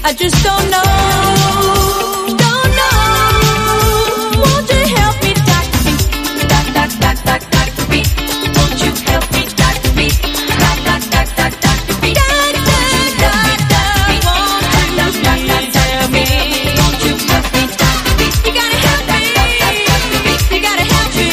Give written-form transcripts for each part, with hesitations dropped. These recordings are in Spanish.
I just don't know. Won't you help me, Dr. B? Dr. B. Won't you help me, Dr. B? Dr. B. You gotta help me. You gotta help me.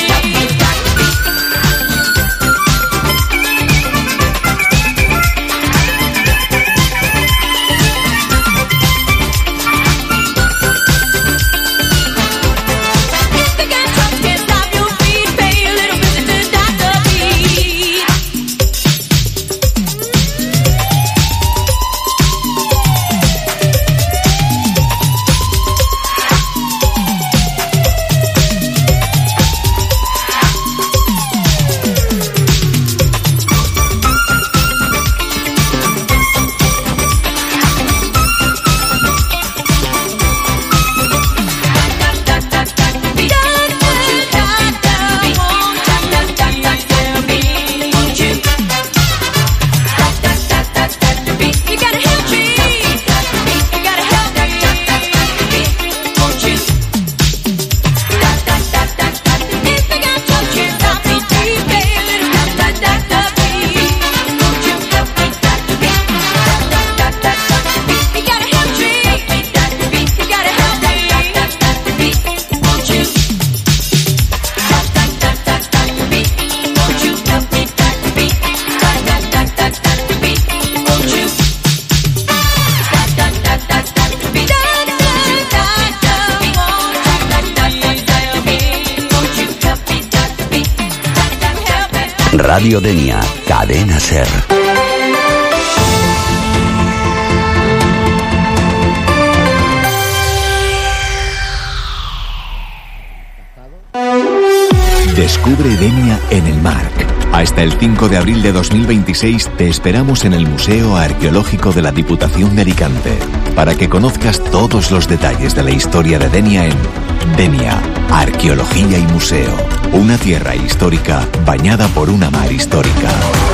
Radio Denia, Cadena Ser. Descubre Denia en el Marc. Hasta el 5 de abril de 2026 te esperamos en el Museo Arqueológico de la Diputación de Alicante para que conozcas todos los detalles de la historia de Denia en Denia, Arqueología y Museo. Una tierra histórica bañada por una mar histórica.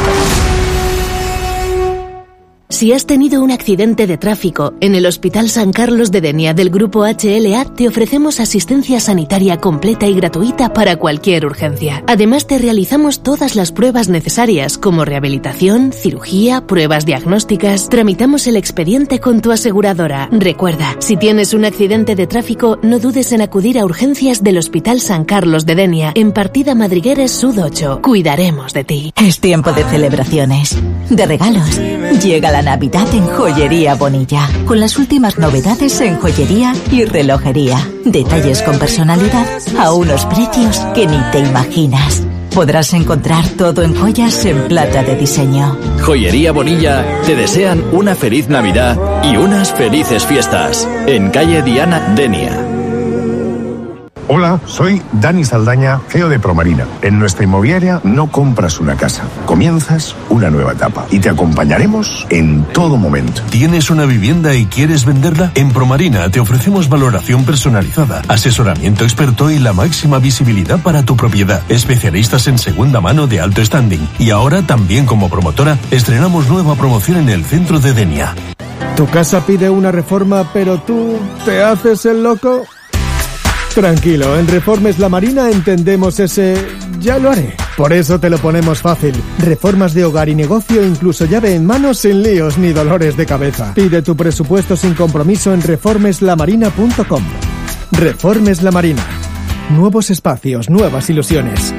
Si has tenido un accidente de tráfico, en el Hospital San Carlos de Denia del Grupo HLA te ofrecemos asistencia sanitaria completa y gratuita para cualquier urgencia. Además te realizamos todas las pruebas necesarias como rehabilitación, cirugía, pruebas diagnósticas. Tramitamos el expediente con tu aseguradora. Recuerda, si tienes un accidente de tráfico, no dudes en acudir a urgencias del Hospital San Carlos de Denia en Partida Madrigueres Sud 8. Cuidaremos de ti. Es tiempo de celebraciones, de regalos. Llega la Navidad en Joyería Bonilla, con las últimas novedades en joyería y relojería. Detalles con personalidad a unos precios que ni te imaginas. Podrás encontrar todo en joyas en plata de diseño. Joyería Bonilla te desean una feliz Navidad y unas felices fiestas. En calle Diana, Denia. Hola, soy Dani Saldaña, CEO de Promarina. En nuestra inmobiliaria no compras una casa, comienzas una nueva etapa y te acompañaremos en todo momento. ¿Tienes una vivienda y quieres venderla? En Promarina te ofrecemos valoración personalizada, asesoramiento experto y la máxima visibilidad para tu propiedad. Especialistas en segunda mano de alto standing. Y ahora también como promotora estrenamos nueva promoción en el centro de Denia. ¿Tu casa pide una reforma pero tú te haces el loco? Tranquilo, en Reformes La Marina entendemos ese ya lo haré. Por eso te lo ponemos fácil. Reformas de hogar y negocio, incluso llave en mano, sin líos ni dolores de cabeza. Pide tu presupuesto sin compromiso en reformeslamarina.com. Reformes La Marina. Nuevos espacios, nuevas ilusiones.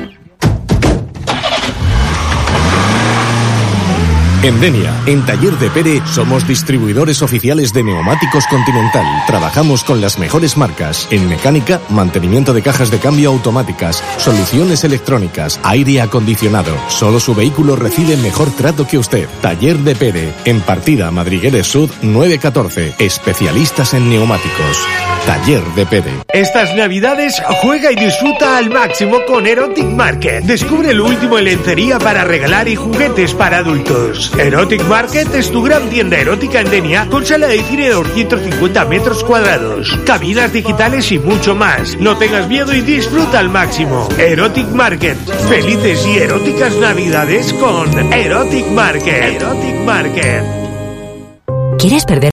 En Denia, en Taller de Pere, somos distribuidores oficiales de neumáticos Continental. Trabajamos con las mejores marcas en mecánica, mantenimiento de cajas de cambio automáticas, soluciones electrónicas, aire acondicionado. Solo su vehículo recibe mejor trato que usted. Taller de Pere, en Partida Madrigueres Sud 914. Especialistas en neumáticos. Taller de Pere. Estas Navidades juega y disfruta al máximo con Erotic Market. Descubre lo último en lencería para regalar y juguetes para adultos. Erotic Market es tu gran tienda erótica en Denia con sala de cine de 250 metros cuadrados, cabinas digitales y mucho más. No tengas miedo y disfruta al máximo. Erotic Market. Felices y eróticas Navidades con Erotic Market. Erotic Market. ¿Quieres perder